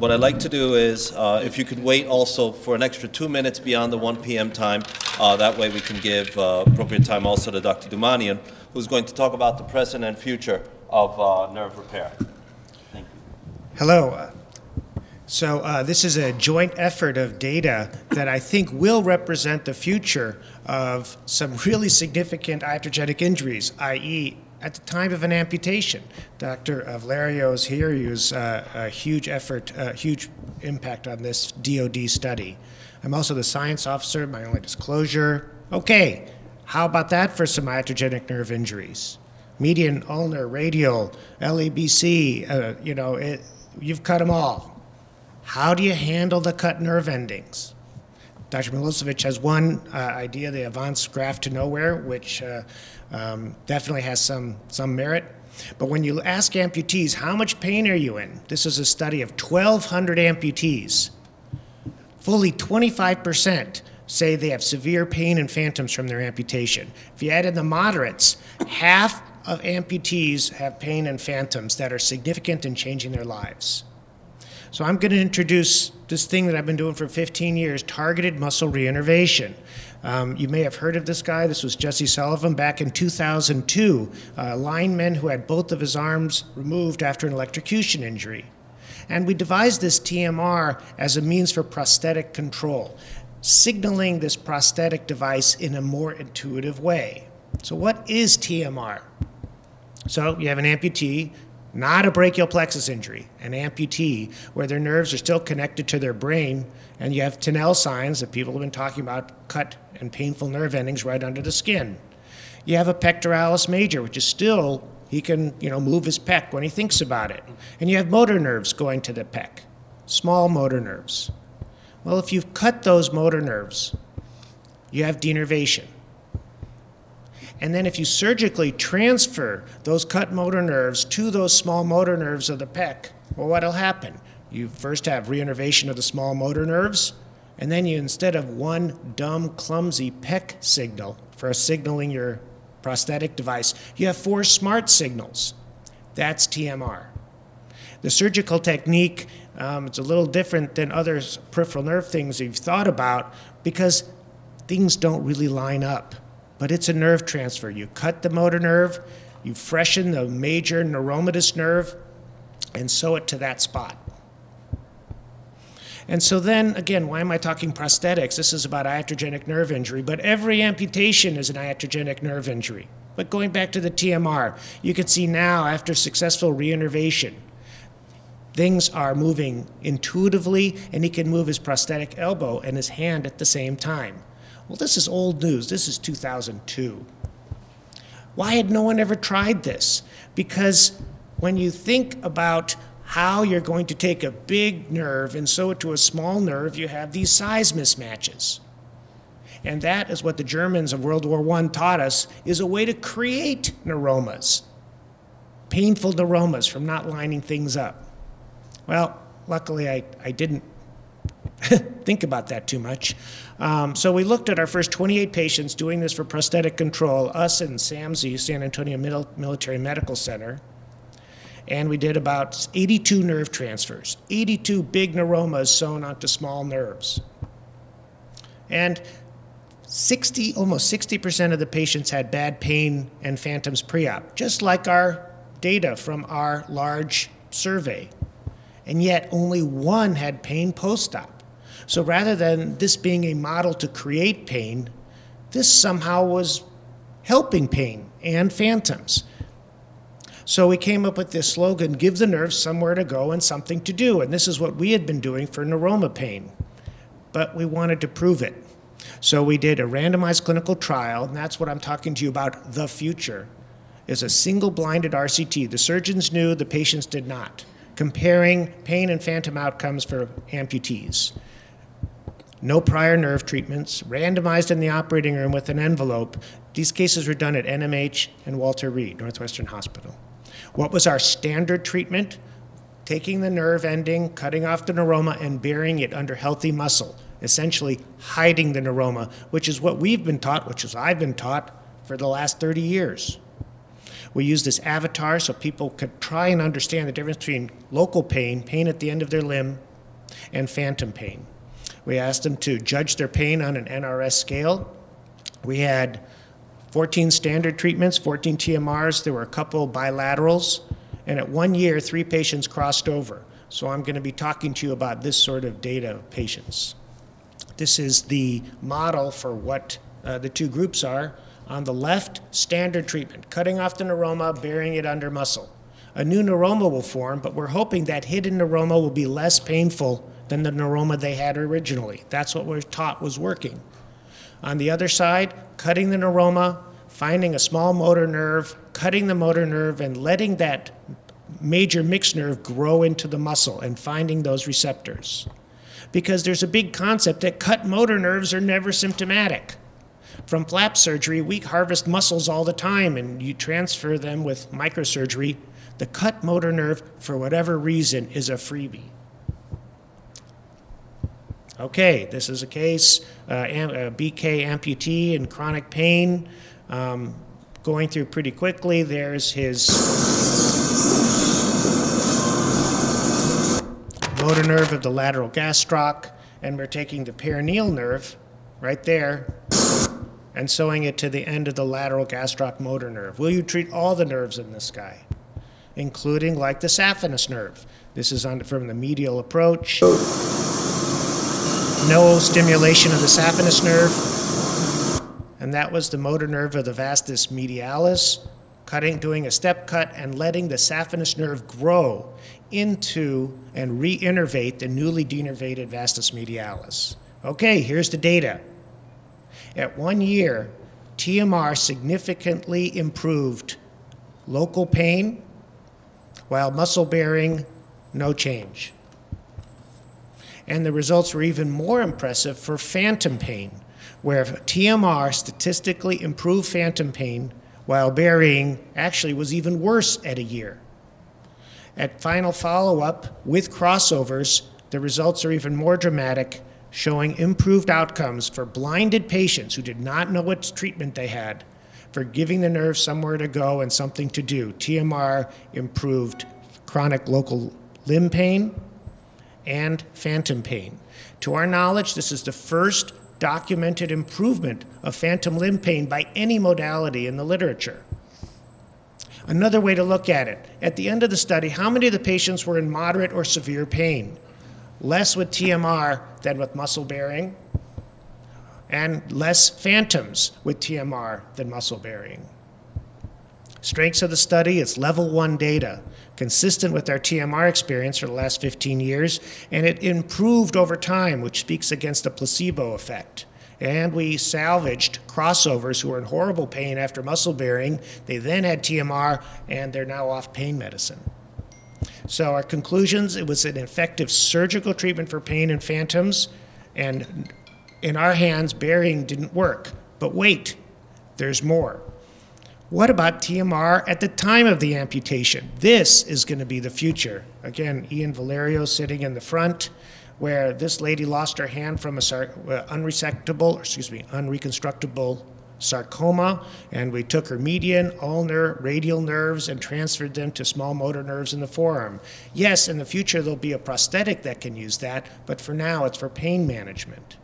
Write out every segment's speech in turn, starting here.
what I'd like to do is, if you could wait also for an extra 2 minutes beyond the 1 p.m. time, that way we can give appropriate time also to Dr. Doumanian, who's going to talk about the present and future of nerve repair. Thank you. Hello. So this is a joint effort of data that I think will represent the future of some really significant iatrogenic injuries, i.e., at the time of an amputation. Dr. Valerio is here. He used a huge effort, a huge impact on this DOD study. I'm also the science officer, my only disclosure. Okay, how about that for some iatrogenic nerve injuries? Median, ulnar, radial, LABC, you've cut them all. How do you handle the cut nerve endings? Dr. Milosevic has one idea, the Avance Graft to Nowhere, which definitely has some merit. But when you ask amputees, how much pain are you in? This is a study of 1,200 amputees. Fully 25% say they have severe pain and phantoms from their amputation. If you add in the moderates, half of amputees have pain and phantoms that are significant in changing their lives. So I'm going to introduce this thing that I've been doing for 15 years, targeted muscle reinnervation. You may have heard of this guy. This was Jesse Sullivan back in 2002, a lineman who had both of his arms removed after an electrocution injury. And we devised this TMR as a means for prosthetic control, signaling this prosthetic device in a more intuitive way. So what is TMR? So you have an amputee, not a brachial plexus injury, an amputee where their nerves are still connected to their brain, and you have Tinel signs that people have been talking about, cut and painful nerve endings right under the skin. You have a pectoralis major, which is still, he can move his pec when he thinks about it. And you have motor nerves going to the pec, small motor nerves. Well, if you've cut those motor nerves, you have denervation. And then if you surgically transfer those cut motor nerves to those small motor nerves of the pec, well, what'll happen? You first have reinnervation of the small motor nerves, and then you, instead of one dumb, clumsy pec signal for signaling your prosthetic device, you have 4 smart signals. That's TMR. The surgical technique, it's a little different than other peripheral nerve things you've thought about because things don't really line up. But it's a nerve transfer. You cut the motor nerve, you freshen the major neuromatous nerve, and sew it to that spot. And so then, again, why am I talking prosthetics? This is about iatrogenic nerve injury, but every amputation is an iatrogenic nerve injury. But going back to the TMR, you can see now, after successful reinnervation, things are moving intuitively, and he can move his prosthetic elbow and his hand at the same time. Well, this is old news. This is 2002. Why had no one ever tried this? Because when you think about how you're going to take a big nerve and sew it to a small nerve, you have these size mismatches. And that is what the Germans of World War I taught us, is a way to create neuromas, painful neuromas from not lining things up. Well, luckily I didn't think about that too much. So we looked at our first 28 patients doing this for prosthetic control, us and SAMSI, San Antonio Military Medical Center, and we did about 82 nerve transfers, 82 big neuromas sewn onto small nerves. And almost 60% of the patients had bad pain and phantoms pre-op, just like our data from our large survey. And yet only 1 had pain post-op. So rather than this being a model to create pain, this somehow was helping pain and phantoms. So we came up with this slogan, give the nerves somewhere to go and something to do. And this is what we had been doing for neuroma pain. But we wanted to prove it. So we did a randomized clinical trial, and that's what I'm talking to you about, the future, is a single-blinded RCT. The surgeons knew, the patients did not, comparing pain and phantom outcomes for amputees. No prior nerve treatments, randomized in the operating room with an envelope. These cases were done at NMH and Walter Reed, Northwestern Hospital. What was our standard treatment? Taking the nerve ending, cutting off the neuroma, and burying it under healthy muscle, essentially hiding the neuroma, which is what we've been taught, which is I've been taught for the last 30 years. We use this avatar so people could try and understand the difference between local pain, pain at the end of their limb, and phantom pain. We asked them to judge their pain on an NRS scale. We had 14 standard treatments, 14 TMRs. There were a couple bilaterals. And at 1 year, 3 patients crossed over. So I'm going to be talking to you about this sort of data of patients. This is the model for what the two groups are. On the left, standard treatment, cutting off the neuroma, burying it under muscle. A new neuroma will form, but we're hoping that hidden neuroma will be less painful than the neuroma they had originally. That's what we're taught was working. On the other side, cutting the neuroma, finding a small motor nerve, cutting the motor nerve, and letting that major mixed nerve grow into the muscle and finding those receptors. Because there's a big concept that cut motor nerves are never symptomatic. From flap surgery, we harvest muscles all the time and you transfer them with microsurgery. The cut motor nerve, for whatever reason, is a freebie. Okay, this is a case, a BK amputee in chronic pain. Going through pretty quickly, there's his motor nerve of the lateral gastroc, and we're taking the perineal nerve right there and sewing it to the end of the lateral gastroc motor nerve. Will you treat all the nerves in this guy, including like the saphenous nerve? This is from the medial approach. No stimulation of the saphenous nerve. And that was the motor nerve of the vastus medialis, doing a step cut and letting the saphenous nerve grow into and reinnervate the newly denervated vastus medialis. Okay, here's the data. At 1 year, TMR significantly improved local pain, while muscle bearing, no change. And the results were even more impressive for phantom pain, where TMR statistically improved phantom pain, while burying actually was even worse at a year. At final follow-up with crossovers, the results are even more dramatic, showing improved outcomes for blinded patients who did not know what treatment they had, for giving the nerve somewhere to go and something to do. TMR improved chronic local limb pain and phantom pain. To our knowledge, this is the first documented improvement of phantom limb pain by any modality in the literature. Another way to look at it, at the end of the study, how many of the patients were in moderate or severe pain? Less with TMR than with muscle bearing, and less phantoms with TMR than muscle bearing. Strengths of the study, it's level 1 data, consistent with our TMR experience for the last 15 years, and it improved over time, which speaks against the placebo effect. And we salvaged crossovers who were in horrible pain after muscle bearing. They then had TMR, and they're now off pain medicine. So our conclusions, it was an effective surgical treatment for pain and phantoms, and in our hands, burying didn't work. But wait, there's more. What about TMR at the time of the amputation? This is going to be the future. Again, Ian Valerio sitting in the front, where this lady lost her hand from a unreconstructible sarcoma, and we took her median, ulnar, radial nerves and transferred them to small motor nerves in the forearm. Yes, in the future there'll be a prosthetic that can use that, but for now it's for pain management.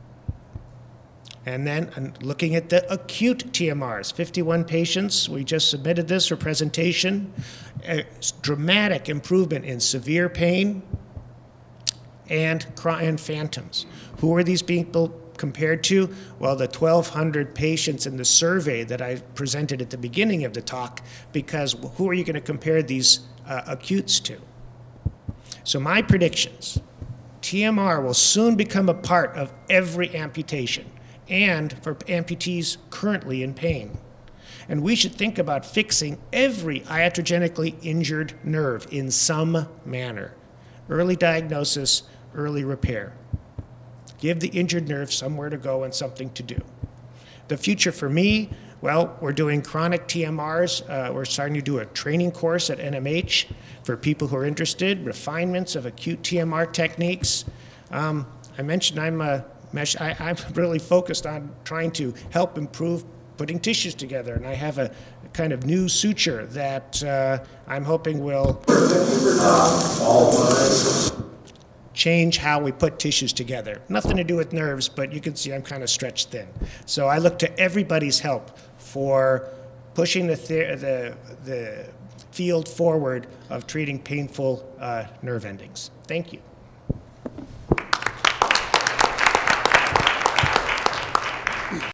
And then looking at the acute TMRs, 51 patients, we just submitted this for presentation. A dramatic improvement in severe pain and phantoms. Who are these people compared to? Well, the 1,200 patients in the survey that I presented at the beginning of the talk, because who are you going to compare these acutes to? So my predictions, TMR will soon become a part of every amputation, and for amputees currently in pain. And we should think about fixing every iatrogenically injured nerve in some manner. Early diagnosis, early repair. Give the injured nerve somewhere to go and something to do. The future for me, well, we're doing chronic TMRs. We're starting to do a training course at NMH for people who are interested, refinements of acute TMR techniques. I mentioned I'm really focused on trying to help improve putting tissues together, and I have a kind of new suture that I'm hoping will change how we put tissues together. Nothing to do with nerves, but you can see I'm kind of stretched thin. So I look to everybody's help for pushing the field forward of treating painful nerve endings. Thank you.